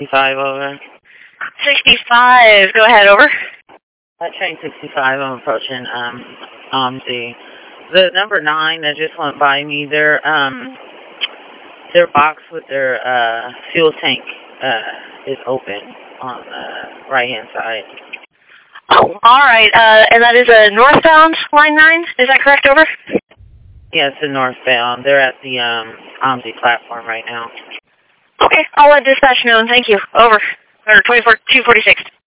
65, over. 65, go ahead, over. Train 65, I'm approaching the number 9 that just went by me, their box with their fuel tank is open on the right-hand side. Oh, all right. And that is a northbound line 9. Is that correct? Over. Yes, the northbound. They're at the OMSI platform right now. Okay, I'll let dispatch know. Thank you. Over. Or 246.